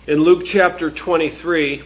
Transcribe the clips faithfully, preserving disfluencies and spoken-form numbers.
In Luke chapter twenty-three,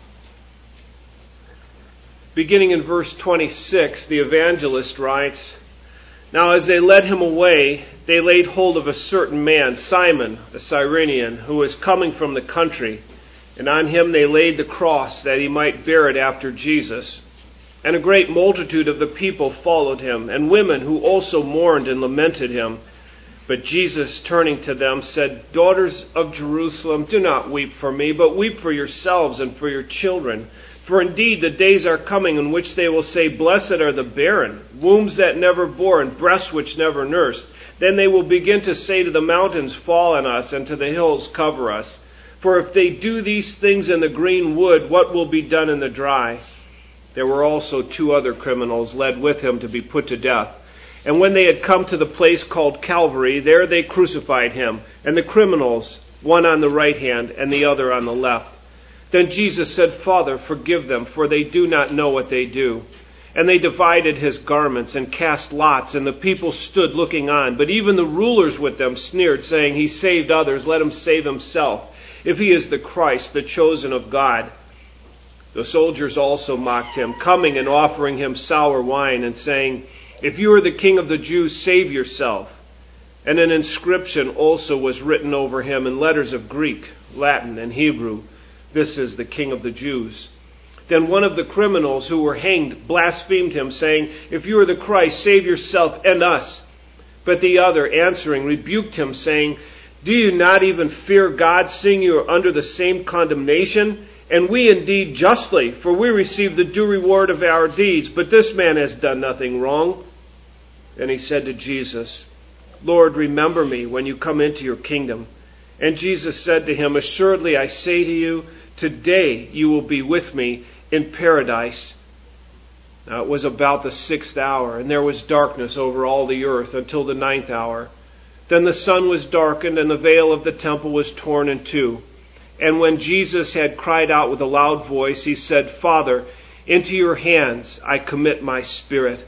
beginning in verse twenty-six, the evangelist writes, "Now as they led him away, they laid hold of a certain man, Simon, a Cyrenian, who was coming from the country, and on him they laid the cross, that he might bear it after Jesus. And a great multitude of the people followed him, and women who also mourned and lamented him. But Jesus, turning to them, said, 'Daughters of Jerusalem, do not weep for me, but weep for yourselves and for your children. For indeed the days are coming in which they will say, Blessed are the barren, wombs that never bore, and breasts which never nursed. Then they will begin to say to the mountains, Fall on us, and to the hills, Cover us. For if they do these things in the green wood, what will be done in the dry?' There were also two other criminals led with him to be put to death. And when they had come to the place called Calvary, there they crucified him, and the criminals, one on the right hand and the other on the left. Then Jesus said, 'Father, forgive them, for they do not know what they do.' And they divided his garments and cast lots, and the people stood looking on. But even the rulers with them sneered, saying, 'He saved others, let him save himself, if he is the Christ, the chosen of God.' The soldiers also mocked him, coming and offering him sour wine, and saying, 'If you are the King of the Jews, save yourself.' And an inscription also was written over him in letters of Greek, Latin, and Hebrew, 'This is the King of the Jews.' Then one of the criminals who were hanged blasphemed him, saying, 'If you are the Christ, save yourself and us.' But the other, answering, rebuked him, saying, 'Do you not even fear God, seeing you are under the same condemnation? And we indeed justly, for we receive the due reward of our deeds, but this man has done nothing wrong.' Then he said to Jesus, 'Lord, remember me when you come into your kingdom.' And Jesus said to him, 'Assuredly I say to you, today you will be with me in paradise.' Now it was about the sixth hour, and there was darkness over all the earth until the ninth hour. Then the sun was darkened, and the veil of the temple was torn in two. And when Jesus had cried out with a loud voice, he said, 'Father, into your hands I commit my spirit.'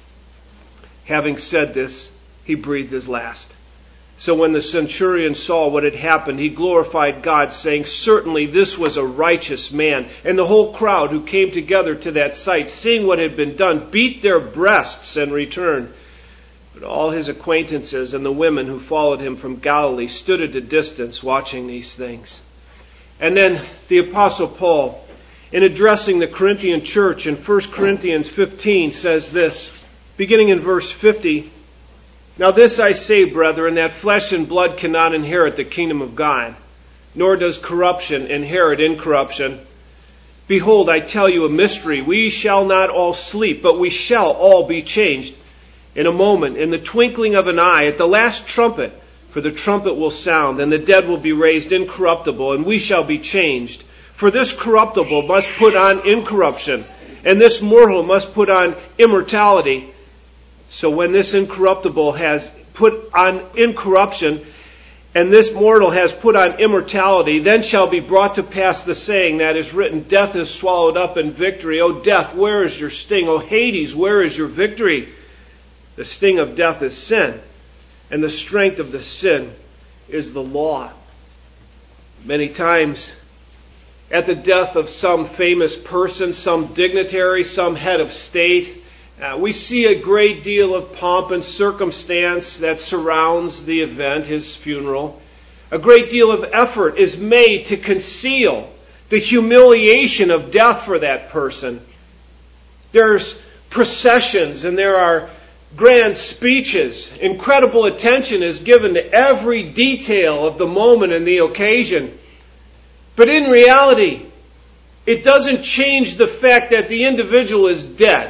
Having said this, he breathed his last. So when the centurion saw what had happened, he glorified God, saying, 'Certainly this was a righteous man.' And the whole crowd who came together to that sight, seeing what had been done, beat their breasts and returned. But all his acquaintances and the women who followed him from Galilee stood at a distance watching these things." And then the Apostle Paul, in addressing the Corinthian church in First Corinthians fifteen, says this, beginning in verse fifty, "Now this I say, brethren, that flesh and blood cannot inherit the kingdom of God, nor does corruption inherit incorruption. Behold, I tell you a mystery. We shall not all sleep, but we shall all be changed. In a moment, in the twinkling of an eye, at the last trumpet. For the trumpet will sound, and the dead will be raised incorruptible, and we shall be changed. For this corruptible must put on incorruption, and this mortal must put on immortality. So when this incorruptible has put on incorruption, and this mortal has put on immortality, then shall be brought to pass the saying that is written, Death is swallowed up in victory. O death, where is your sting? O Hades, where is your victory? The sting of death is sin, and the strength of the sin is the law." Many times, at the death of some famous person, some dignitary, some head of state, uh, we see a great deal of pomp and circumstance that surrounds the event, his funeral. A great deal of effort is made to conceal the humiliation of death for that person. There's processions and there are grand speeches. Incredible attention is given to every detail of the moment and the occasion. But in reality, it doesn't change the fact that the individual is dead.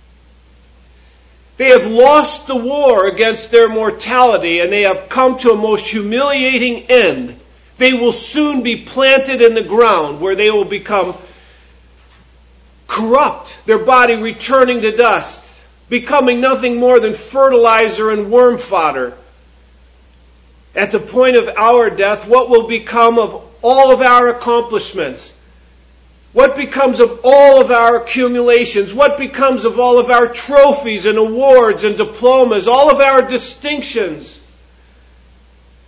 They have lost the war against their mortality, and they have come to a most humiliating end. They will soon be planted in the ground, where they will become corrupt, their body returning to dust, becoming nothing more than fertilizer and worm fodder. At the point of our death, what will become of all of our accomplishments? What becomes of all of our accumulations? What becomes of all of our trophies and awards and diplomas, all of our distinctions?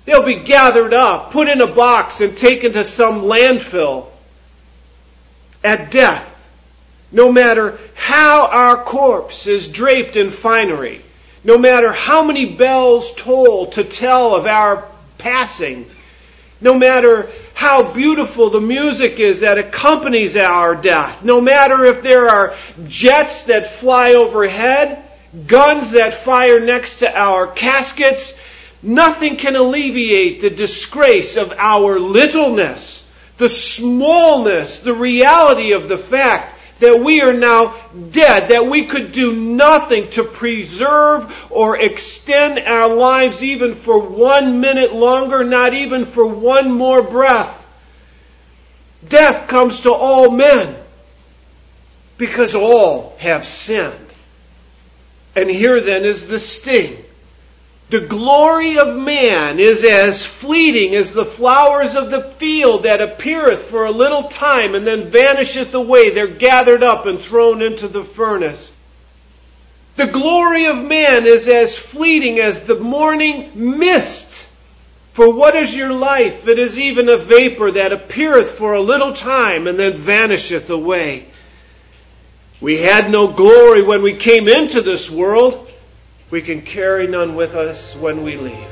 They'll be gathered up, put in a box, and taken to some landfill at death. No matter how our corpse is draped in finery, no matter how many bells toll to tell of our passing, no matter how beautiful the music is that accompanies our death, no matter if there are jets that fly overhead, guns that fire next to our caskets, nothing can alleviate the disgrace of our littleness, the smallness, the reality of the fact that we are now dead, that we could do nothing to preserve or extend our lives even for one minute longer, not even for one more breath. Death comes to all men because all have sinned. And here then is the sting. The glory of man is as fleeting as the flowers of the field that appeareth for a little time and then vanisheth away. They're gathered up and thrown into the furnace. The glory of man is as fleeting as the morning mist. For what is your life? It is even a vapor that appeareth for a little time and then vanisheth away. We had no glory when we came into this world. We can carry none with us when we leave.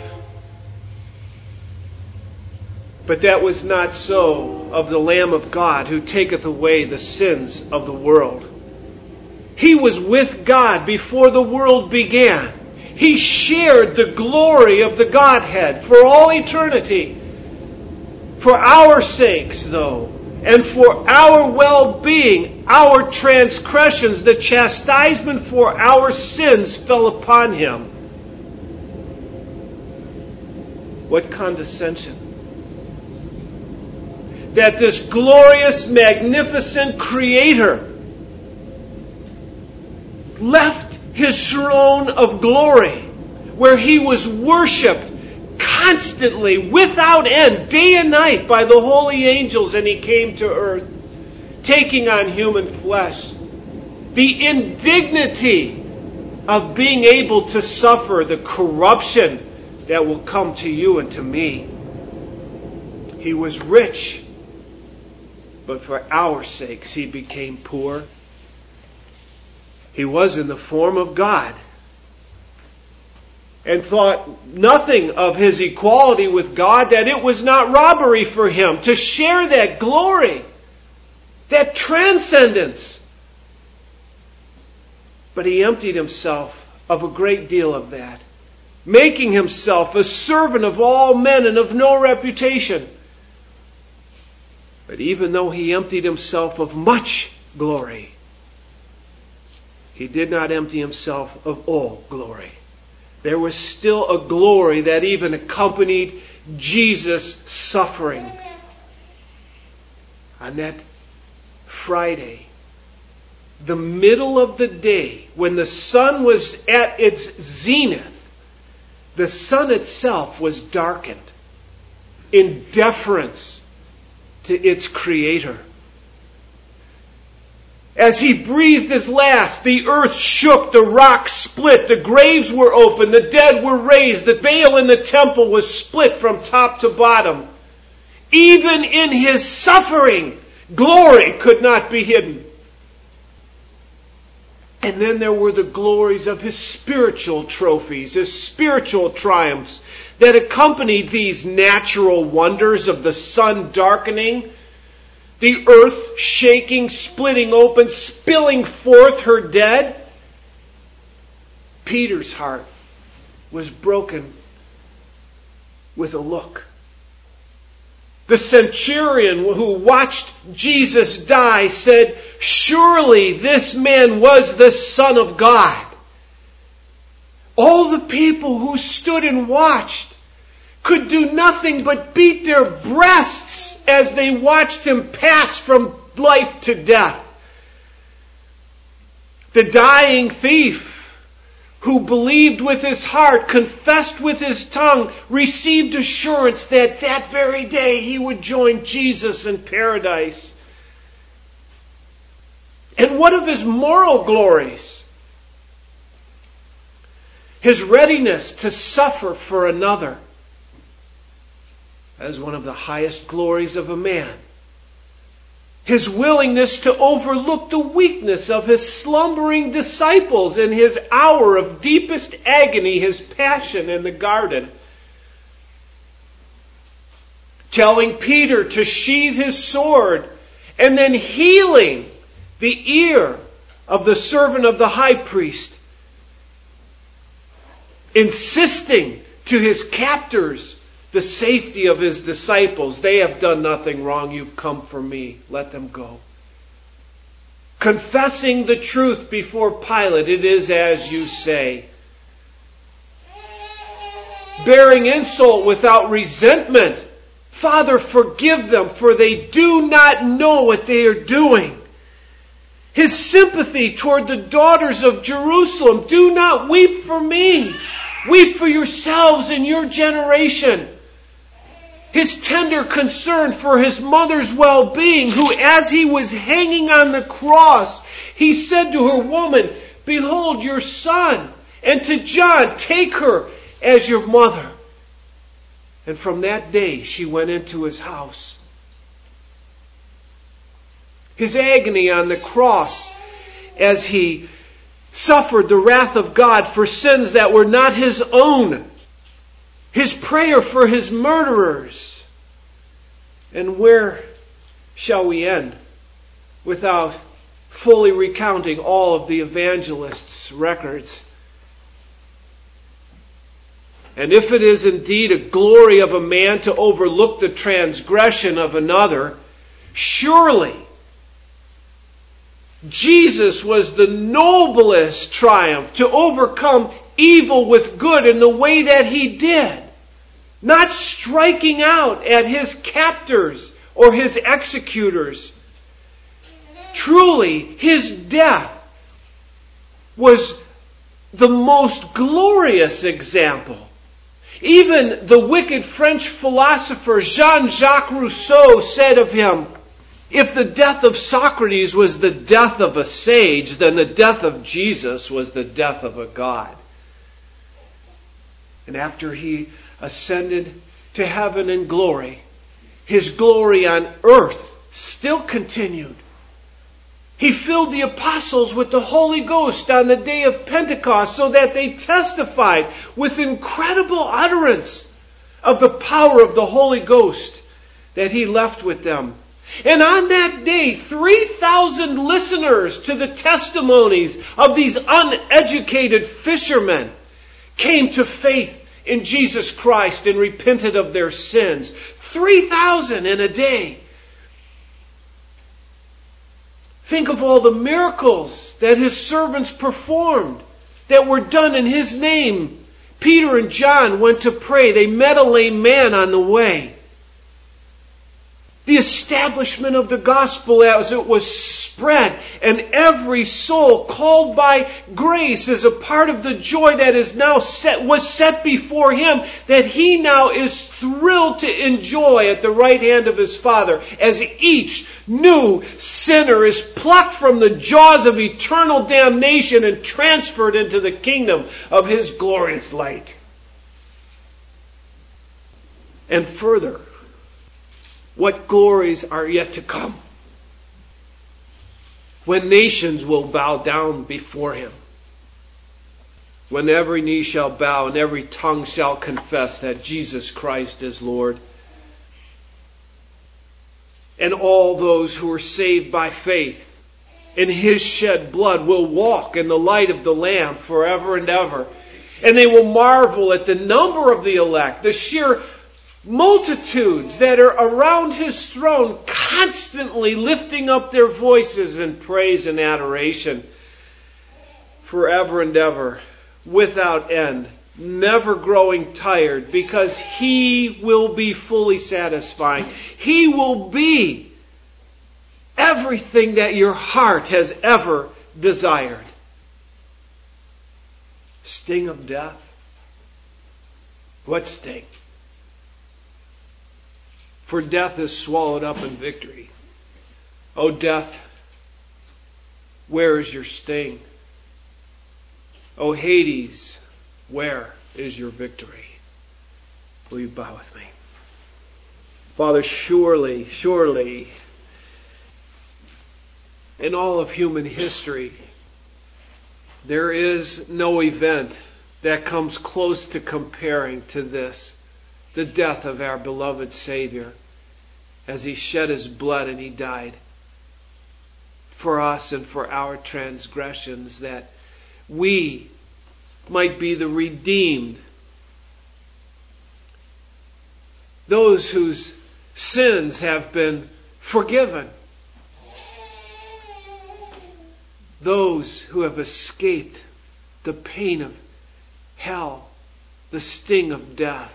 But that was not so of the Lamb of God who taketh away the sins of the world. He was with God before the world began. He shared the glory of the Godhead for all eternity. For our sakes, though, and for our well-being, our transgressions, the chastisement for our sins fell upon him. What condescension! That this glorious, magnificent Creator left his throne of glory, where he was worshipped constantly, without end, day and night by the holy angels, and he came to earth, taking on human flesh. The indignity of being able to suffer the corruption that will come to you and to me. He was rich, but for our sakes he became poor. He was in the form of God, and thought nothing of his equality with God, that it was not robbery for him to share that glory, that transcendence. But he emptied himself of a great deal of that, making himself a servant of all men and of no reputation. But even though he emptied himself of much glory, he did not empty himself of all glory. There was still a glory that even accompanied Jesus' suffering. On that Friday, the middle of the day, when the sun was at its zenith, the sun itself was darkened in deference to its Creator. As he breathed his last, the earth shook, the rocks split, the graves were opened, the dead were raised, the veil in the temple was split from top to bottom. Even in his suffering, glory could not be hidden. And then there were the glories of his spiritual trophies, his spiritual triumphs that accompanied these natural wonders of the sun darkening, the earth shaking, splitting open, spilling forth her dead. Peter's heart was broken with a look. The centurion who watched Jesus die said, "Surely this man was the Son of God." All the people who stood and watched could do nothing but beat their breasts as they watched him pass from life to death. The dying thief, who believed with his heart, confessed with his tongue, received assurance that that very day he would join Jesus in paradise. And what of his moral glories? His readiness to suffer for another. as one of the highest glories of a man. His willingness to overlook the weakness of his slumbering disciples in his hour of deepest agony, his passion in the garden. Telling Peter to sheathe his sword, and then healing the ear of the servant of the high priest. Insisting to his captors the safety of his disciples. They have done nothing wrong. You've come for me. Let them go. Confessing the truth before Pilate. It is as you say. Bearing insult without resentment. Father, forgive them, for they do not know what they are doing. His sympathy toward the daughters of Jerusalem. Do not weep for me. Weep for yourselves and your generation. His tender concern for his mother's well-being, who as he was hanging on the cross, he said to her, Woman, behold your son. And to John, take her as your mother. And from that day she went into his house. His agony on the cross as he suffered the wrath of God for sins that were not his own. His prayer for his murderers. And where shall we end without fully recounting all of the evangelists' records? And if it is indeed a glory of a man to overlook the transgression of another, surely Jesus was the noblest triumph to overcome evil with good in the way that he did. Not striking out at his captors or his executors. Truly, his death was the most glorious example. Even the wicked French philosopher Jean-Jacques Rousseau said of him, if the death of Socrates was the death of a sage, then the death of Jesus was the death of a God. And after he ascended to heaven in glory, his glory on earth still continued. He filled the apostles with the Holy Ghost on the day of Pentecost so that they testified with incredible utterance of the power of the Holy Ghost that he left with them. And on that day, three thousand listeners to the testimonies of these uneducated fishermen came to faith in Jesus Christ and repented of their sins. three thousand in a day. Think of all the miracles that his servants performed that were done in his name. Peter and John went to pray. They met a lame man on the way. The establishment of the gospel as it was spread, and every soul called by grace is a part of the joy that is now set, was set before him, that he now is thrilled to enjoy at the right hand of his Father, as each new sinner is plucked from the jaws of eternal damnation and transferred into the kingdom of his glorious light. And further, what glories are yet to come, when nations will bow down before him, when every knee shall bow and every tongue shall confess that Jesus Christ is Lord. And all those who are saved by faith in his shed blood will walk in the light of the Lamb forever and ever. And they will marvel at the number of the elect, the sheer multitudes that are around his throne, constantly lifting up their voices in praise and adoration forever and ever, without end, never growing tired, because he will be fully satisfying. He will be everything that your heart has ever desired. Sting of death? What sting? For death is swallowed up in victory. O death, where is your sting? O Hades, where is your victory? Will you bow with me? Father, surely, surely, in all of human history, there is no event that comes close to comparing to this, the death of our beloved Savior, as He shed His blood and He died for us and for our transgressions, that we might be the redeemed, those whose sins have been forgiven, those who have escaped the pain of hell, the sting of death.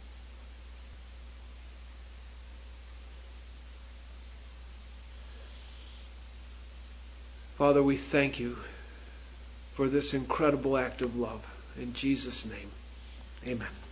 Father, we thank You for this incredible act of love. In Jesus' name, amen.